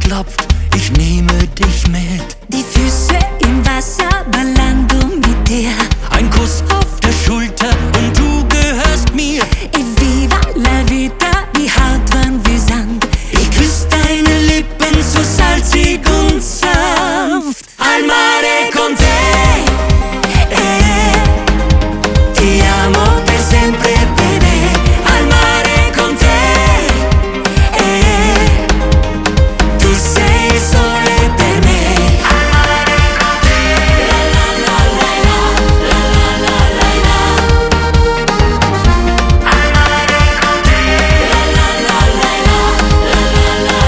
klopft, ich nehme dich mit. Die Füße im Wasser, ballando mit dir. Ein Kuss auf der Schulter und du gehörst mir. Viva la vita, die Haut warm wie Sand. Ich küss deine Lippen so salzig und sanft. Al mare con te, ti amo per sempre, bebé. Al mare con te, tu sei il sole per me. Al mare con te, la la la la la la la la la. Al mare con te, la la la la la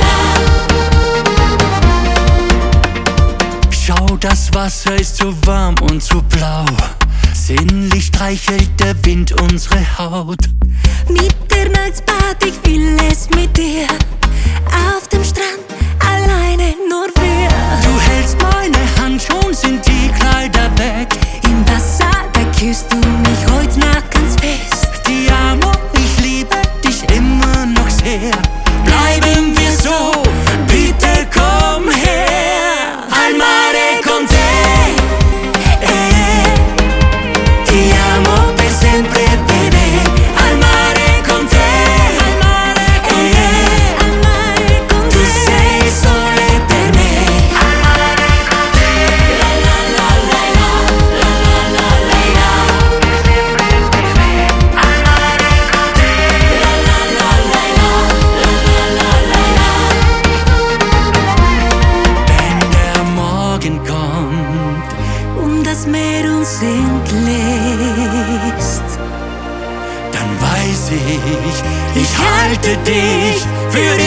la la la. Schau, das Wasser ist so warm und so blau. Sinnlich streichelt der Wind unsere Haut. Mitternachtsbad, ich will es mit dir. Auf dem Strand, alleine nur wir. Du hältst meine Hand, schon sind die Kleider weg. Im Wasser, da küsst du mich heute Nacht ganz fest. Ti amo, ich liebe dich immer noch sehr. Bleiben wir so, bitte komm her. Al mare con te, ti amo per sempre, bebé. Al mare con te, tu sei il sole per me. Al mare con te, la la la la la la la la la. Per sempre, bebé. Al mare con te, la la la la la la la la la. Wenn der Morgen kommt Und das Meer uns entlässt, dann weiß ich halte dich für